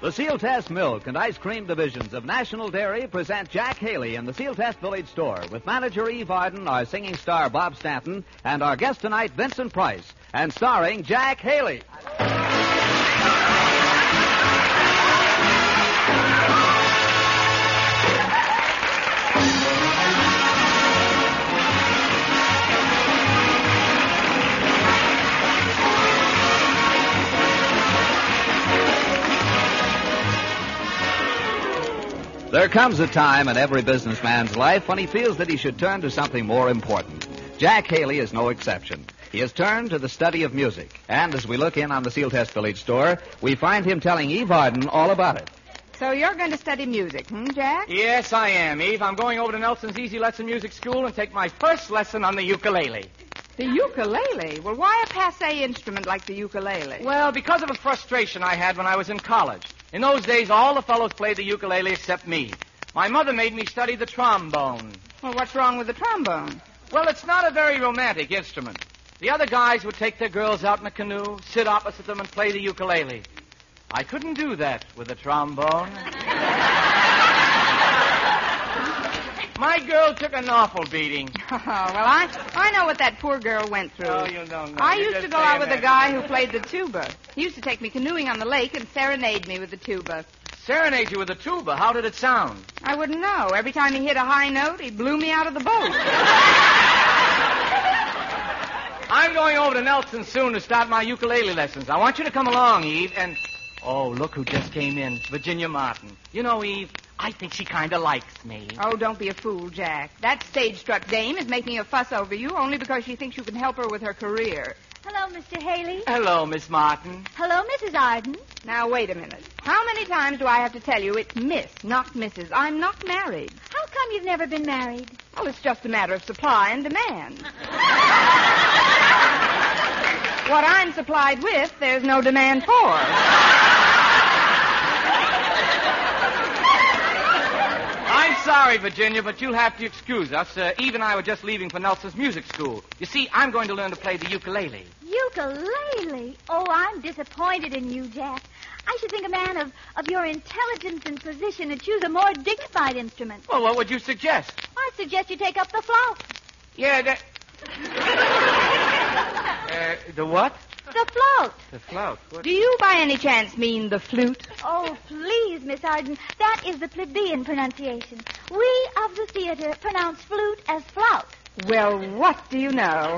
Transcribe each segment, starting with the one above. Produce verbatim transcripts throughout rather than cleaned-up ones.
The Seal Test Milk and Ice Cream divisions of National Dairy present Jack Haley in the Seal Test Village store with manager Eve Arden, our singing star Bob Stanton, and our guest tonight, Vincent Price, and starring Jack Haley. There comes a time in every businessman's life when he feels that he should turn to something more important. Jack Haley is no exception. He has turned to the study of music. And as we look in on the Seal Test Village store, we find him telling Eve Arden all about it. So you're going to study music, hmm, Jack? Yes, I am, Eve. I'm going over to Nelson's Easy Lesson Music School and take my first lesson on the ukulele. The ukulele? Well, why a passé instrument like the ukulele? Well, because of a frustration I had when I was in college. In those days, all the fellows played the ukulele except me. My mother made me study the trombone. Well, what's wrong with the trombone? Well, it's not a very romantic instrument. The other guys would take their girls out in a canoe, sit opposite them, and play the ukulele. I couldn't do that with the trombone. My girl took an awful beating. Oh, well, I I know what that poor girl went through. Oh, you don't know. I You're used to just go out saying with that. a guy who played the tuba. He used to take me canoeing on the lake and serenade me with the tuba. Serenade you with a tuba. How did it sound? I wouldn't know. Every time he hit a high note, he blew me out of the boat. I'm going over to Nelson soon to start my ukulele lessons. I want you to come along, Eve, and... Oh, look who just came in. Virginia Martin. You know, Eve, I think she kind of likes me. Oh, don't be a fool, Jack. That stage-struck dame is making a fuss over you only because she thinks you can help her with her career. Hello, Mister Haley. Hello, Miss Martin. Hello, Missus Arden. Now, wait a minute. How many times do I have to tell you it's Miss, not Missus I'm not married. How come you've never been married? Well, it's just a matter of supply and demand. What I'm supplied with, there's no demand for. I'm sorry, Virginia, but you'll have to excuse us. Uh, Eve and I were just leaving for Nelson's music school. You see, I'm going to learn to play the ukulele. Ukulele? Oh, I'm disappointed in you, Jack. I should think a man of, of your intelligence and position would choose a more dignified instrument. Well, what would you suggest? I suggest you take up the flute. Yeah, that... uh, the what? The float. The flout. What? Do you by any chance mean the flute? Oh, please, Miss Arden. That is the plebeian pronunciation. We of the theater pronounce flute as flout. Well, what do you know?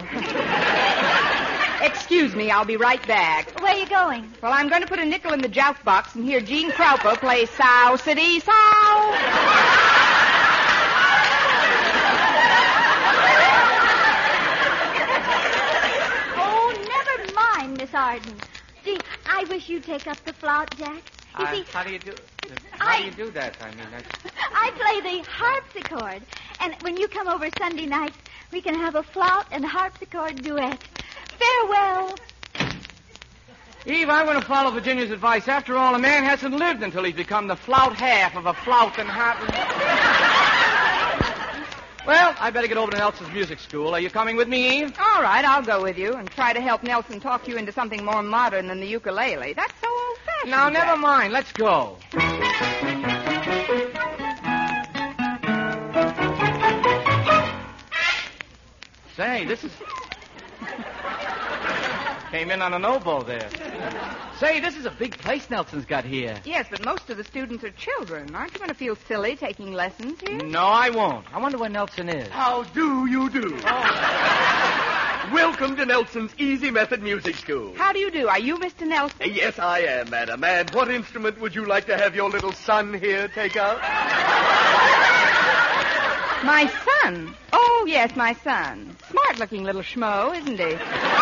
Excuse me, I'll be right back. Where are you going? Well, I'm going to put a nickel in the joust box and hear Gene Cropper play Sow City Sow. Miss Arden. Gee, I wish you'd take up the flute, Jack. You Uh, see, how do you do... How I- do you do that? I mean, I... I play the harpsichord. And when you come over Sunday nights, we can have a flute and harpsichord duet. Farewell. Eve, I'm going to follow Virginia's advice. After all, a man hasn't lived until he's become the flout half of a flout and harp... Well, I better get over to Nelson's music school. Are you coming with me, Eve? All right, I'll go with you and try to help Nelson talk you into something more modern than the ukulele. That's so old-fashioned. Now, Jack. never mind. Let's go. Say, this is... Came in on an oboe there. Say, this is a big place Nelson's got here. Yes, but most of the students are children. Aren't you going to feel silly taking lessons here? No, I won't. I wonder where Nelson is. How do you do? Welcome to Nelson's Easy Method Music School. How do you do? Are you Mister Nelson? Uh, Yes, I am, madam. And what instrument would you like to have your little son here take out? My son. Oh, yes, my son. Smart-looking little schmo, isn't he?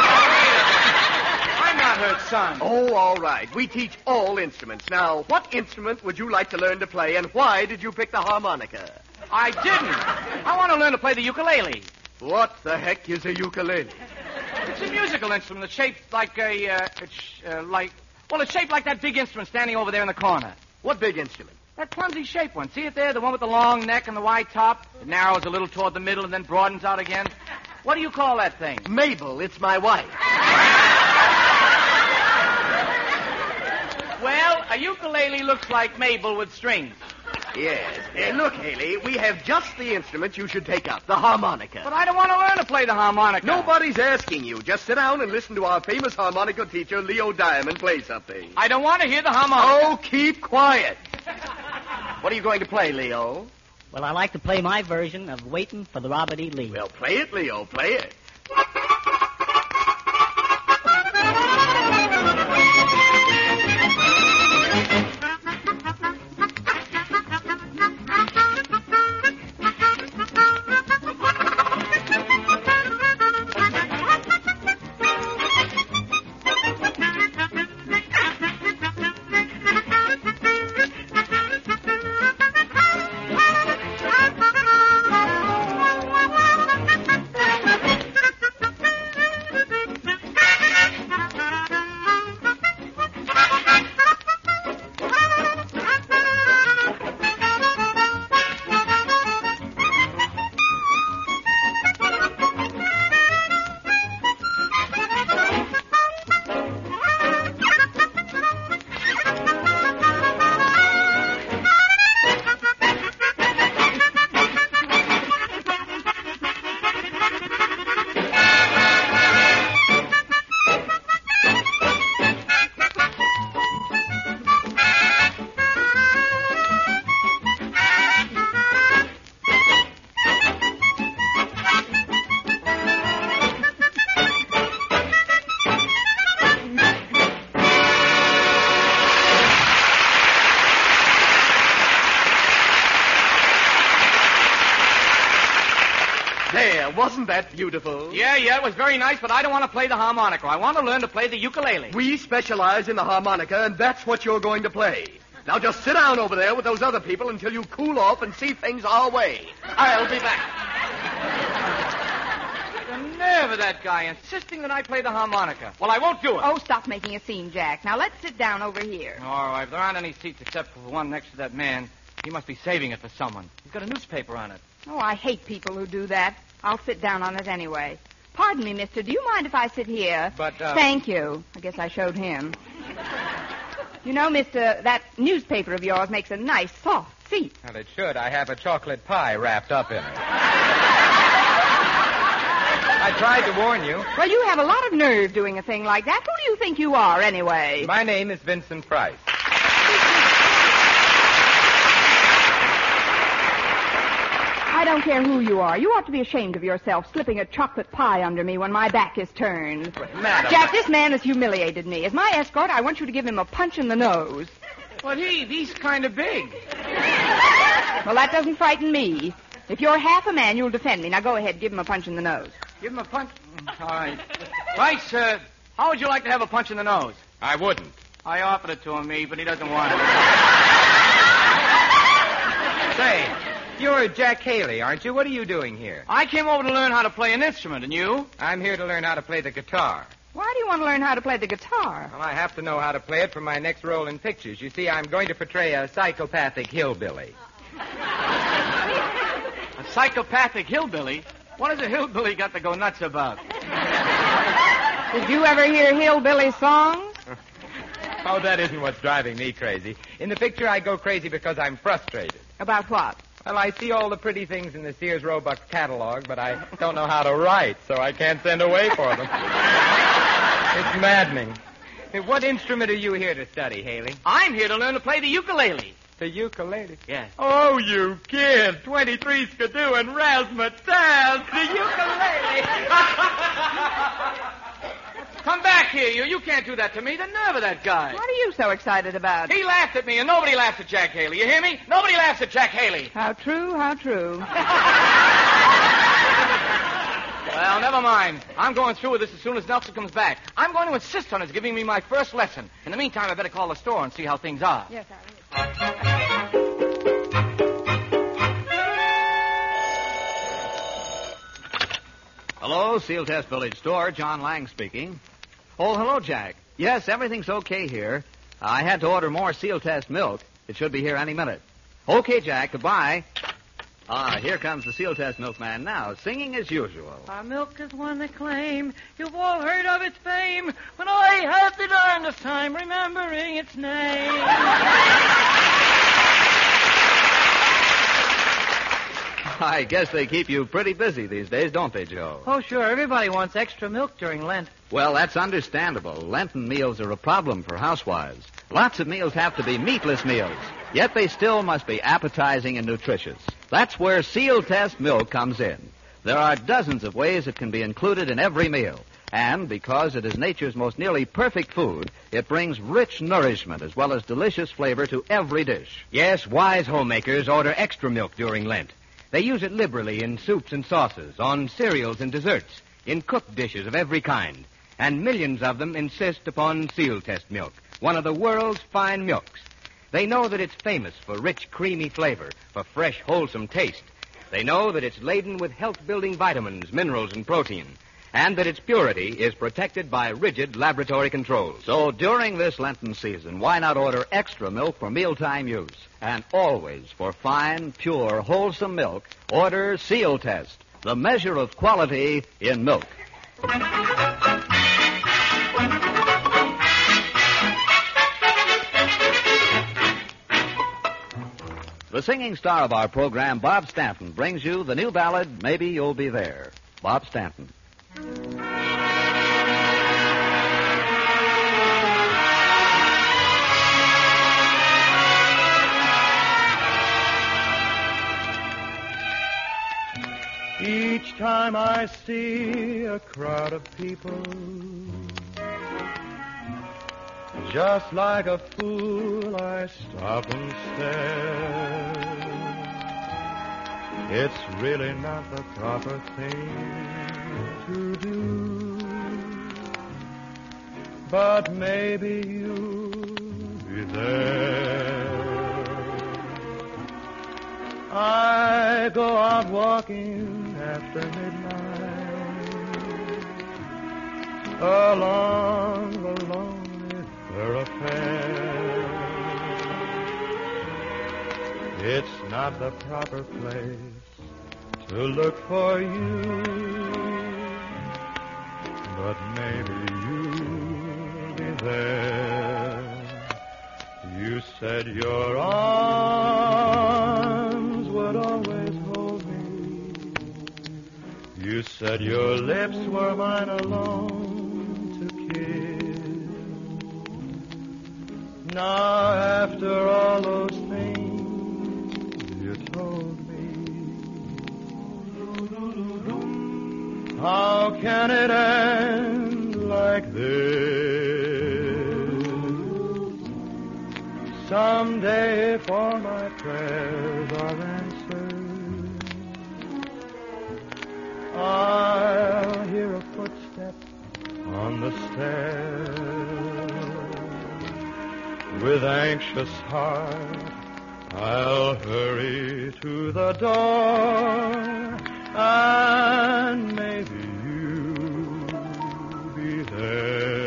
I'm not her son. Oh, all right. We teach all instruments. Now, what instrument would you like to learn to play, and why did you pick the harmonica? I didn't. I want to learn to play the ukulele. What the heck is a ukulele? It's a musical instrument. It's shaped like a, uh, it's, uh, like, well, it's shaped like that big instrument standing over there in the corner. What big instrument? That clumsy shaped one. See it there? The one with the long neck and the wide top? It narrows a little toward the middle and then broadens out again. What do you call that thing? Mabel, it's my wife. Well, A ukulele looks like Mabel with strings. Yes. Hey, look, Haley, we have just the instrument you should take up, the harmonica. But I don't want to learn to play the harmonica. Nobody's asking you. Just sit down and listen to our famous harmonica teacher, Leo Diamond, play something. I don't want to hear the harmonica. Oh, keep quiet. What are you going to play, Leo? Well, I like to play my version of Waiting for the Robert E. Lee. Well, play it, Leo. Play it. There, wasn't that beautiful? Yeah, yeah, it was very nice, but I don't want to play the harmonica. I want to learn to play the ukulele. We specialize in the harmonica, and that's what you're going to play. Now just sit down over there with those other people until you cool off and see things our way. I'll be back. The nerve of that guy insisting that I play the harmonica. Well, I won't do it. Oh, stop making a scene, Jack. Now let's sit down over here. All right, if there aren't any seats except for the one next to that man, he must be saving it for someone. He's got a newspaper on it. Oh, I hate people who do that. I'll sit down on it anyway. Pardon me, mister. Do you mind if I sit here? But, uh... Thank you. I guess I showed him. You know, mister, that newspaper of yours makes a nice, soft seat. Well, it should. I have a chocolate pie wrapped up in it. I tried to warn you. Well, you have a lot of nerve doing a thing like that. Who do you think you are, anyway? My name is Vincent Price. I don't care who you are. You ought to be ashamed of yourself, slipping a chocolate pie under me when my back is turned. But, madam... Jack, this man has humiliated me. As my escort, I want you to give him a punch in the nose. Well, he, he's kind of big. Well, that doesn't frighten me. If you're half a man, you'll defend me. Now go ahead, give him a punch in the nose. Give him a punch? All right. Price, uh, how would you like to have a punch in the nose? I wouldn't. I offered it to him, me, but he doesn't want it. Say, you're Jack Haley, aren't you? What are you doing here? I came over to learn how to play an instrument, and you? I'm here to learn how to play the guitar. Why do you want to learn how to play the guitar? Well, I have to know how to play it for my next role in pictures. You see, I'm going to portray a psychopathic hillbilly. A psychopathic hillbilly? What has a hillbilly got to go nuts about? Did you ever hear hillbilly songs? Oh, that isn't what's driving me crazy. In the picture, I go crazy because I'm frustrated. About what? Well, I see all the pretty things in the Sears Roebuck catalog, but I don't know how to write, so I can't send away for them. It's maddening. Hey, what instrument are you here to study, Haley? I'm here to learn to play the ukulele. The ukulele? Yes. Oh, you kid. twenty-three skidoo and razzmatazz. The ukulele. Come back here, you. You can't do that to me. The nerve of that guy. What are you so excited about? He laughed at me, and nobody laughs at Jack Haley. You hear me? Nobody laughs at Jack Haley. How true, how true. Well, never mind. I'm going through with this as soon as Nelson comes back. I'm going to insist on his giving me my first lesson. In the meantime, I better call the store and see how things are. Yes, I will. Hello, Seal Test Village Store. John Lang speaking. Oh, hello, Jack. Yes, everything's okay here. I had to order more Seal Test milk. It should be here any minute. Okay, Jack. Goodbye. Ah, here comes the Seal Test milkman now, singing as usual. Our milk has won acclaim. You've all heard of its fame. When I had the darndest time remembering its name. I guess they keep you pretty busy these days, don't they, Joe? Oh, sure. Everybody wants extra milk during Lent. Well, that's understandable. Lenten meals are a problem for housewives. Lots of meals have to be meatless meals, yet they still must be appetizing and nutritious. That's where Seal Test milk comes in. There are dozens of ways it can be included in every meal. And because it is nature's most nearly perfect food, it brings rich nourishment as well as delicious flavor to every dish. Yes, wise homemakers order extra milk during Lent. They use it liberally in soups and sauces, on cereals and desserts, in cooked dishes of every kind. And millions of them insist upon Seal Test milk, one of the world's fine milks. They know that it's famous for rich, creamy flavor, for fresh, wholesome taste. They know that it's laden with health-building vitamins, minerals, and protein, and that its purity is protected by rigid laboratory controls. So during this Lenten season, why not order extra milk for mealtime use? And always for fine, pure, wholesome milk, order Seal Test, the measure of quality in milk. The singing star of our program, Bob Stanton, brings you the new ballad, Maybe You'll Be There. Bob Stanton. Each time I see a crowd of people, just like a fool, I stop and stare. It's really not the proper thing to do, but maybe you'll be there. I go out walking after midnight along the lonely thoroughfare. It's not the proper place to look for you, but maybe you'll be there. You said your arms would always hold me. You said your lips were mine alone to kiss. Now, after all those things you told me, how can it end like this? Someday, if all my prayers are answered, I'll hear a footstep on the stairs. With anxious heart, I'll hurry to the door, and maybe you'll be there.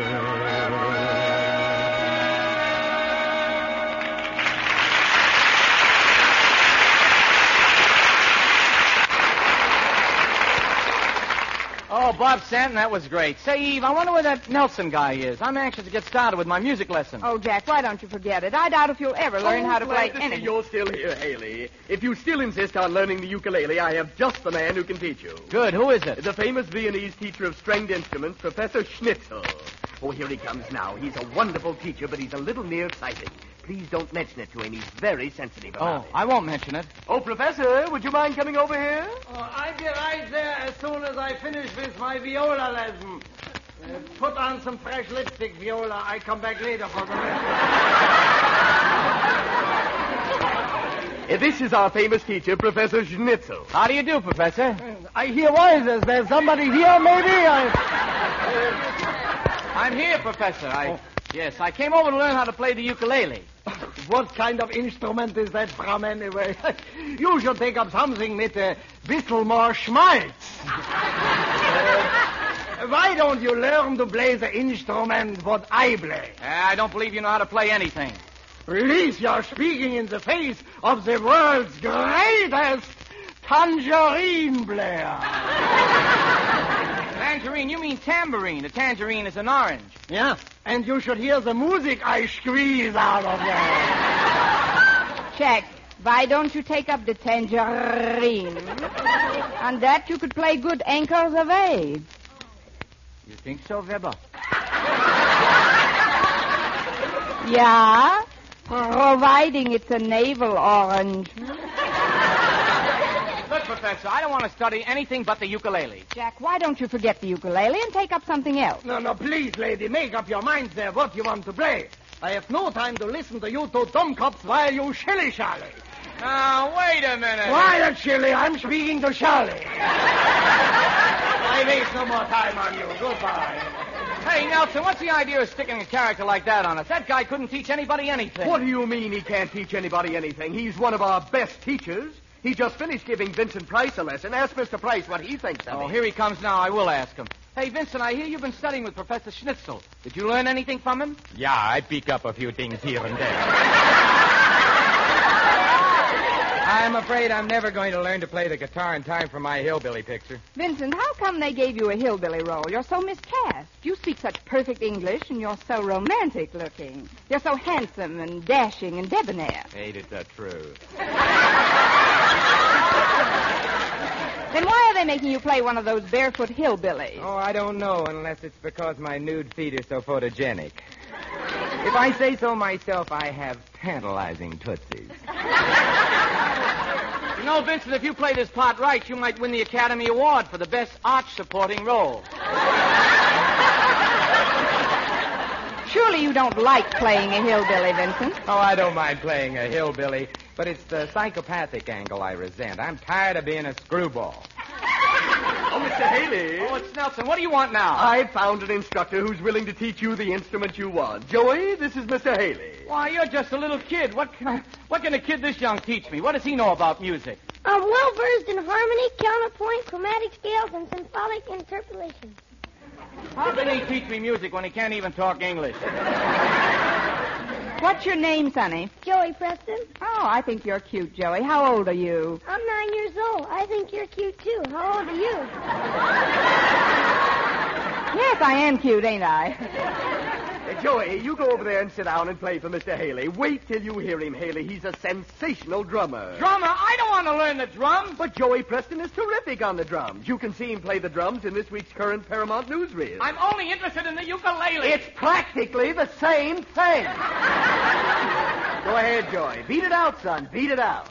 Oh, Bob Stanton, that was great. Say, Eve, I wonder where that Nelson guy is. I'm anxious to get started with my music lesson. Oh, Jack, why don't you forget it? I doubt if you'll ever learn oh, how to play glad to anything. see you're still here, Haley. If you still insist on learning the ukulele, I have just the man who can teach you. Good. Who is it? The famous Viennese teacher of stringed instruments, Professor Schnitzel. Oh, here he comes now. He's a wonderful teacher, but he's a little nearsighted. Please don't mention it to him. He's very sensitive about Oh, it. I won't mention it. Oh, Professor, would you mind coming over here? Oh, I'll be right there as soon as I finish with my viola lesson. Uh, put on some fresh lipstick, Viola. I come back later for the rest. Uh, this is our famous teacher, Professor Schnitzel. How do you do, Professor? I hear voices. There's somebody here, maybe? I... I'm here, Professor. I... Yes, I came over to learn how to play the ukulele. What kind of instrument is that from, anyway? You should take up something with a bisschen more schmaltz. uh, why don't you learn to play the instrument what I play? I don't believe you know how to play anything. Please, you're speaking in the face of the world's greatest tangerine player. Tangerine? You mean tambourine. A tangerine is an orange. Yeah, and you should hear the music I squeeze out of there. Jack, why don't you take up the tangerine? On that you could play good anchors of aid. You think so, Weber? Yeah, providing it's a navel orange. Look, Professor, I don't want to study anything but the ukulele. Jack, why don't you forget the ukulele and take up something else? No, no, please, lady, make up your mind there what you want to play. I have no time to listen to you two dumbcops while you shilly-shally. Now, wait a minute. Quiet, Shilly. I'm speaking to Charlie. I waste no more time on you. Goodbye. Hey, Nelson, what's the idea of sticking a character like that on us? That guy couldn't teach anybody anything. What do you mean he can't teach anybody anything? He's one of our best teachers. He just finished giving Vincent Price a lesson. Ask Mister Price what he thinks of Oh, him. here he comes now. I will ask him. Hey, Vincent, I hear you've been studying with Professor Schnitzel. Did you learn anything from him? Yeah, I pick up a few things here and there. I'm afraid I'm never going to learn to play the guitar in time for my hillbilly picture. Vincent, how come they gave you a hillbilly role? You're so miscast. You speak such perfect English, and you're so romantic looking. You're so handsome and dashing and debonair. Ain't it the truth? Then why are they making you play one of those barefoot hillbillies? Oh, I don't know, unless it's because my nude feet are so photogenic. If I say so myself, I have tantalizing tootsies. You know, Vincent, if you play this part right, you might win the Academy Award for the best arch supporting role. Surely you don't like playing a hillbilly, Vincent. Oh, I don't mind playing a hillbilly, but it's the psychopathic angle I resent. I'm tired of being a screwball. Oh, Mister Haley. Oh, it's Nelson. What do you want now? I've found an instructor who's willing to teach you the instrument you want. Joey, this is Mister Haley. Why, you're just a little kid. What can, what can a kid this young teach me? What does he know about music? I'm well versed in harmony, counterpoint, chromatic scales, and symphonic interpolation. How can he teach me music when he can't even talk English? What's your name, Sonny? Joey Preston. Oh, I think you're cute, Joey. How old are you? I'm nine years old. I think you're cute, too. How old are you? Yes, I am cute, ain't I? Uh, Joey, you go over there and sit down and play for Mister Haley. Wait till you hear him, Haley. He's a sensational drummer. Drummer? I don't want to learn the drums. But Joey Preston is terrific on the drums. You can see him play the drums in this week's current Paramount newsreel. I'm only interested in the ukulele. It's practically the same thing. Go ahead, Joey. Beat it out, son. Beat it out.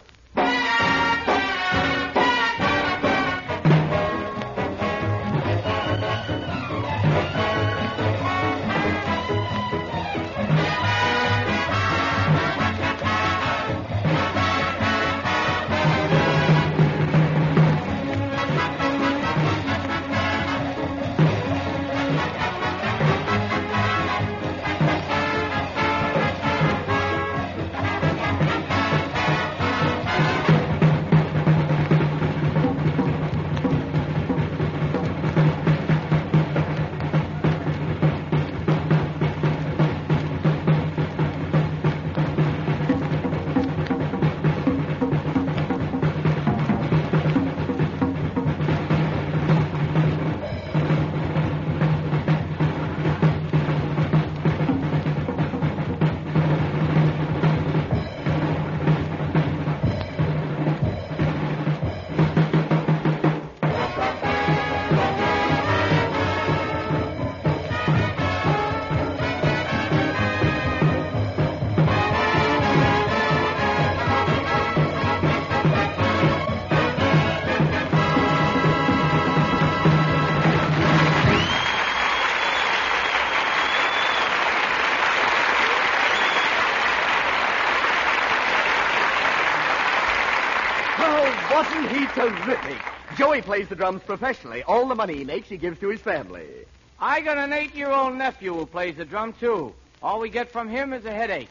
Wasn't he terrific? Joey plays the drums professionally. All the money he makes, he gives to his family. I got an eight-year-old nephew who plays the drum, too. All we get from him is a headache.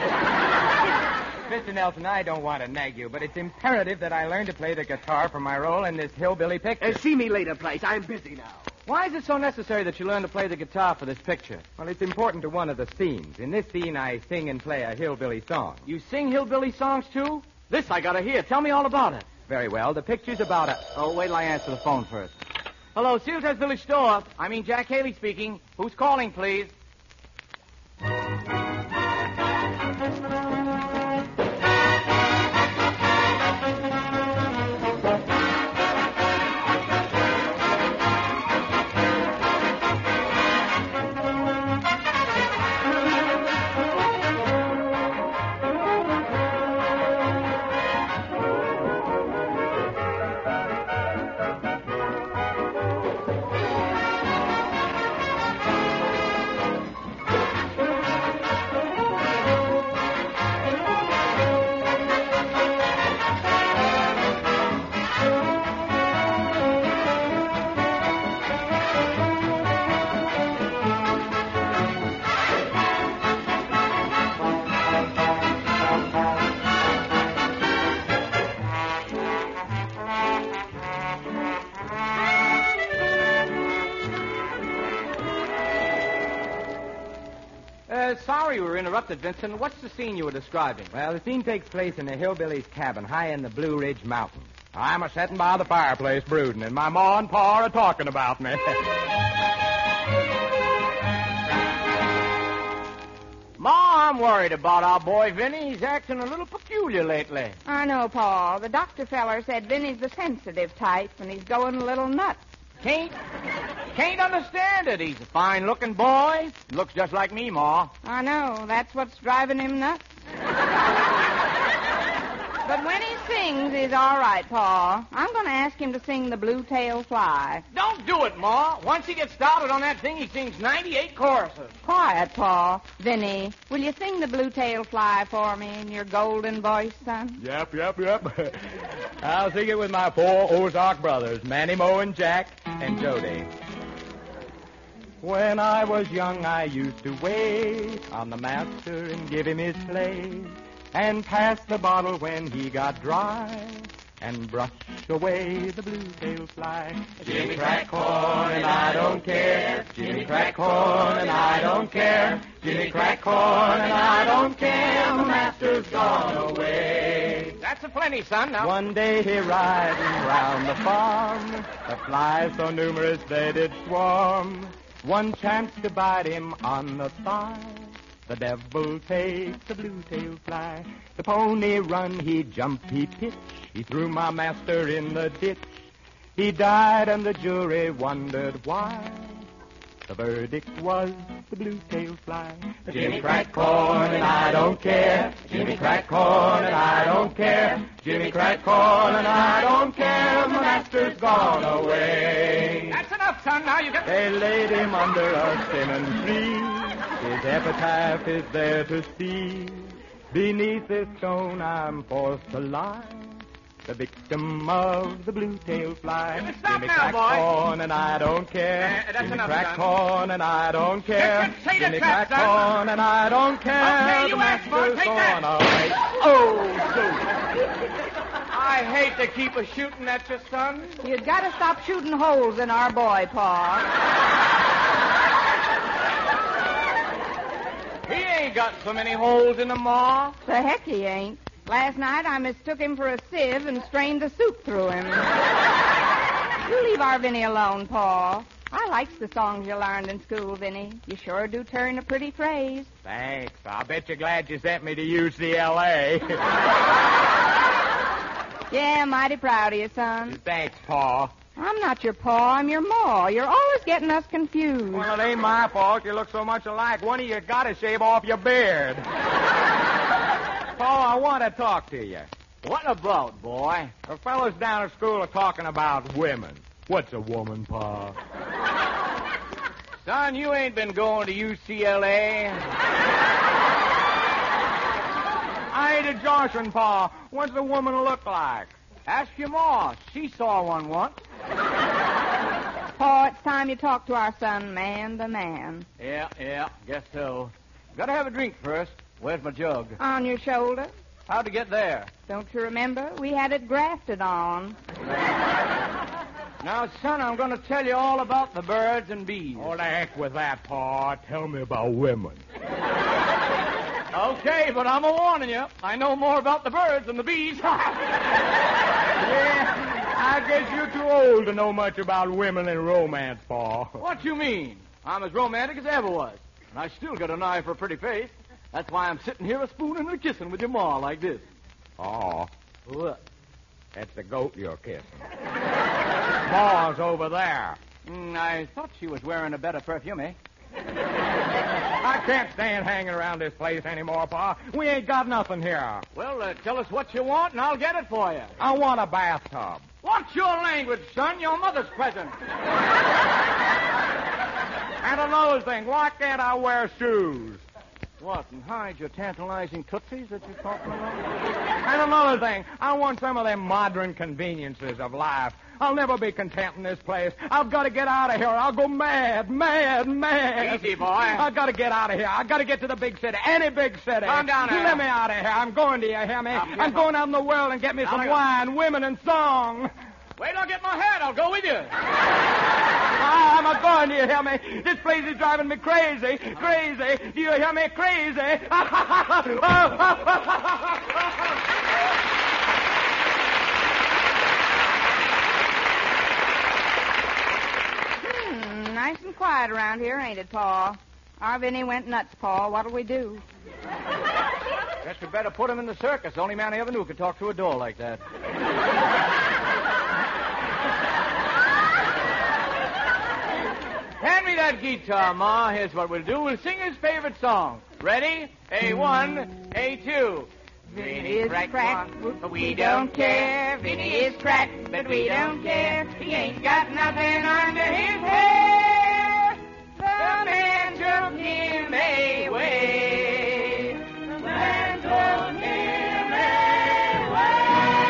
Mister Nelson, I don't want to nag you, but it's imperative that I learn to play the guitar for my role in this hillbilly picture. Uh, see me later, Price. I'm busy now. Why is it so necessary that you learn to play the guitar for this picture? Well, it's important to one of the scenes. In this scene, I sing and play a hillbilly song. You sing hillbilly songs, too? This I gotta hear. Tell me all about it. Very well. The picture's about a... Oh, wait till I answer the phone first. Hello, Seal Test Village Store. I mean, Jack Haley speaking. Who's calling, please? Uh, sorry we were interrupted, Vincent. What's the scene you were describing? Well, the scene takes place in a hillbilly's cabin high in the Blue Ridge Mountains. I'm a sitting by the fireplace brooding, and my ma and pa are talking about me. Ma, I'm worried about our boy Vinny. He's acting a little peculiar lately. I know, Paul. The doctor feller said Vinny's the sensitive type, and he's going a little nuts. Can't, can't understand it. He's a fine-looking boy. Looks just like me, Ma. I know. That's what's driving him nuts. But when he sings, he's all right, Paul. I'm going to ask him to sing the Blue Tail Fly. Don't do it, Ma. Once he gets started on that thing, he sings ninety-eight choruses. Quiet, Paul. Vinny, will you sing the Blue Tail Fly for me in your golden voice, son? Yep, yep, yep. I'll sing it with my four Ozark brothers, Manny, Mo, and Jack, and Jody. When I was young, I used to wait on the master and give him his place, and pass the bottle when he got dry, and brush away the blue-tailed fly. Jimmy crack corn and I don't care. Jimmy crack corn and I don't care. Jimmy crack corn and I don't care. The master's gone away. That's a plenty, son. Now. One day he riding round the farm, the flies so numerous they did swarm. One chance to bite him on the thigh, the devil takes the blue-tailed fly. The pony run, he jumped, he pitched. He threw my master in the ditch. He died, and the jury wondered why. The verdict was the blue-tailed fly. Jimmy crack corn, and I don't care. Jimmy crack corn, and I don't care. Jimmy crack corn, and I don't care. My master's gone away. That's enough, son. Now you get... They laid him under a cinnamon tree. His epitaph is there to see. Beneath this stone I'm forced to lie, the victim of the blue-tailed fly. Jimmy, stop Jimmy now, crack boy. corn and I don't care. Uh, that's Jimmy enough, crack son. corn and I don't care. Just- just say the Jimmy trap, crack son. corn and I don't care. Okay, you the asked for it. master's Take that. gone away. Oh, so... I hate to keep a shooting at you, son. You've got to stop shooting holes in our boy, Paul. He ain't got so many holes in him, Ma. The heck he ain't. Last night I mistook him for a sieve and strained the soup through him. You leave our Vinny alone, Paul. I likes the songs you learned in school, Vinny. You sure do turn a pretty phrase. Thanks. I'll bet you're glad you sent me to U C L A. Yeah, mighty proud of you, son. Thanks, Pa. I'm not your paw, I'm your maw. You're always getting us confused. Well, it ain't my fault. You look so much alike. One of you got to shave off your beard. Pa, I want to talk to you. What about, boy? The fellows down at school are talking about women. What's a woman, Pa? Son, you ain't been going to U C L A. I ain't a Joshua, Pa. What's a woman look like? Ask your Ma. She saw one once. Paul, it's time you talk to our son, man to man. Yeah, yeah, guess so. Gotta have a drink first. Where's my jug? On your shoulder. How'd to get there? Don't you remember? We had it grafted on. Now, son, I'm going to tell you all about the birds and bees. Oh, the heck with that, Pa. Tell me about women. Okay, but I'm a warning you. I know more about the birds than the bees. You guess you're too old to know much about women and romance, Pa. What you mean? I'm as romantic as I ever was. And I still got an eye for a pretty face. That's why I'm sitting here a spooning and a kissing with your ma like this. Oh, What? that's the goat you're kissing. Ma's over there. Mm, I thought she was wearing a better perfume, eh? I can't stand hanging around this place anymore, Pa. We ain't got nothing here. Well, uh, tell us what you want, and I'll get it for you. I want a bathtub. What's your language, son? Your mother's present. And another thing, why can't I wear shoes? What, and hide your tantalizing tootsies that you're talking about? And another thing, I want some of them modern conveniences of life. I'll never be content in this place. I've got to get out of here. I'll go mad, mad, mad. Easy, boy. I've got to get out of here. I've got to get to the big city, any big city. Calm down now. Let me out of here. I'm going to you, hear me? Now, I'm going out in the world and get me Now, some now. wine, women, and song. Wait till I get my hat. I'll go with you. Ah, I'm a going, do you hear me? This place is driving me crazy, crazy. Do you hear me? Crazy. Hmm, nice and quiet around here, ain't it, Pa? Our Vinny went nuts, Pa. What'll we do? Guess we better put him in the circus. The only man I ever knew could talk through a door like that. Hand me that guitar, Ma. Here's what we'll do. We'll sing his favorite song. Ready? A one, A two. Vinny is cracked, but we don't care. Vinny is cracked, but we don't care. He ain't got nothing under his hair. The man took him away. The man took him away.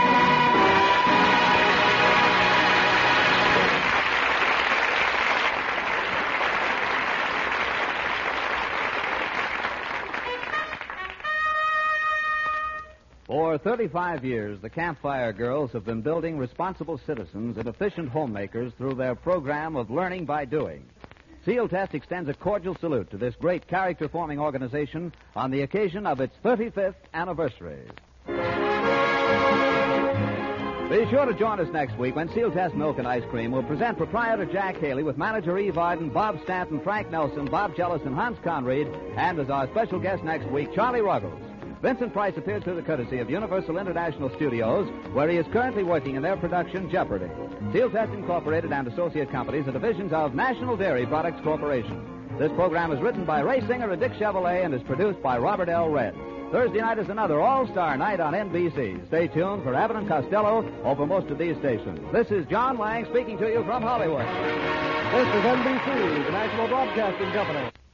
For thirty-five years, the Campfire Girls have been building responsible citizens and efficient homemakers through their program of learning by doing. Seal Test extends a cordial salute to this great character-forming organization on the occasion of its thirty-fifth anniversary. Be sure to join us next week when Seal Test Milk and Ice Cream will present proprietor Jack Haley with manager Eve Arden, Bob Stanton, Frank Nelson, Bob Jellis, and Hans Conried, and as our special guest next week, Charlie Ruggles. Vincent Price appears through the courtesy of Universal International Studios, where he is currently working in their production, Jeopardy! Seal Test Incorporated and associate companies are divisions of National Dairy Products Corporation. This program is written by Ray Singer and Dick Chevrolet and is produced by Robert L. Red. Thursday night is another all-star night on N B C. Stay tuned for Abbott and Costello over most of these stations. This is John Lang speaking to you from Hollywood. This is N B C, the National Broadcasting Company.